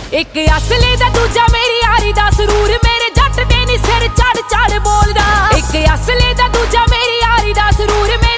ਇੱਕ ਅਸਲੇ ਦਾ ਦੂਜਾ ਮੇਰੀ ਯਾਰੀ ਦਾ ਸਰੂਰ, ਮੇਰੇ ਜੱਟ ਦੇ ਨੀ ਸਿਰ ਚੜ ਚੜ ਬੋਲਦਾ। ਇੱਕ ਅਸਲੇ ਦਾ ਦੂਜਾ ਮੇਰੀ ਯਾਰੀ ਦਾ ਸਰੂਰ।